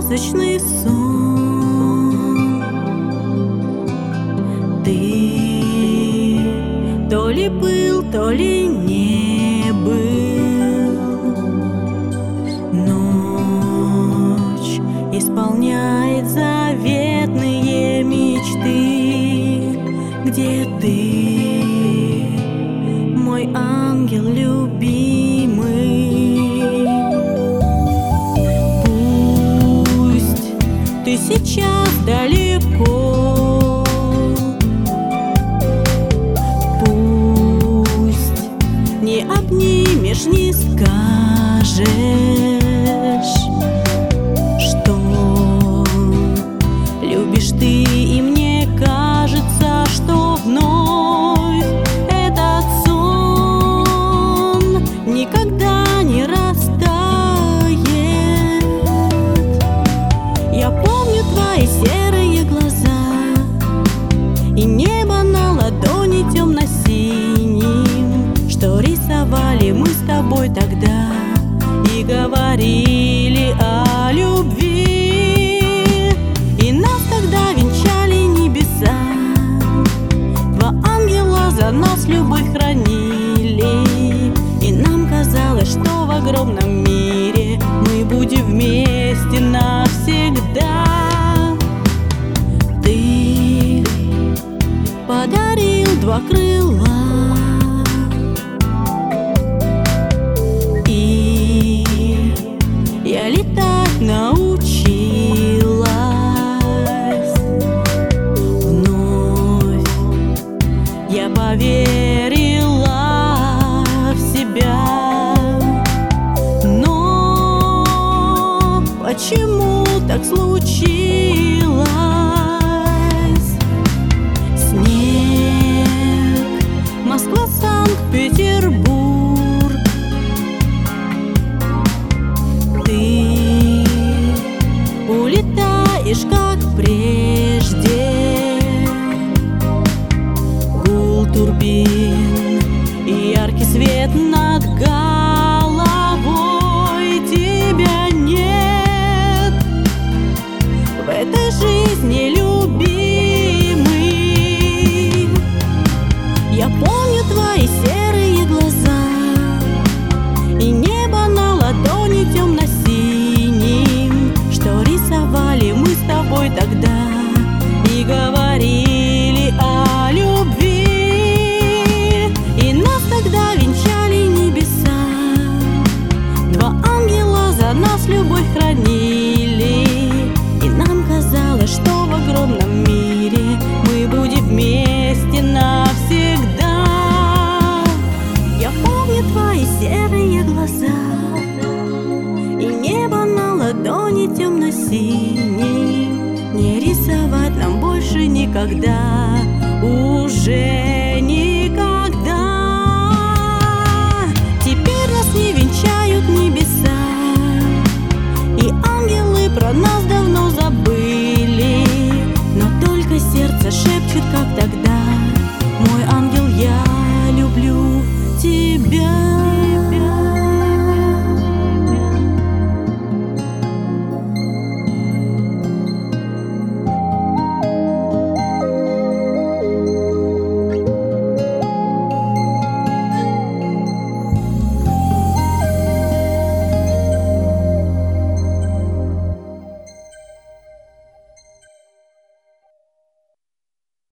сказочный сон. Ты то ли был, то ли не был. Ночь исполняет заветные мечты. Где ты, мой ангел любимый? Пусть ты сейчас далеко, пусть не обнимешь, не скажешь, что любишь ты, и мне кажется, что вновь этот сон никогда не растает. Я помню твои серые глаза и небо на ладони темно-синим, что рисовали мы с тобой тогда и говорили о любви. И нас тогда венчали небеса, два ангела за нас любовь хранили. И нам казалось, что в огромном мире мы будем вместе навсегда. Ты подарил два крыла, и я летать научилась. Вновь я поверила в себя. Но почему так случилось? Снег, Москва, Санкт-Петербург. Ты улетаешь, как прежде. Гул турбин и яркий свет над головой. Тебя нет в этой жизни, любимый. Я помню твои серые глаза и небо на ладони темно-синим, что рисовали мы с тобой тогда и говорили о любви. И нас тогда венчали небеса, два ангела за нас любовь хранили. И нам казалось, что в огромном мире мы будем вместе навсегда. Я помню твои серые глаза и небо на ладони темно-синий. Не рисовать нам больше никогда уже.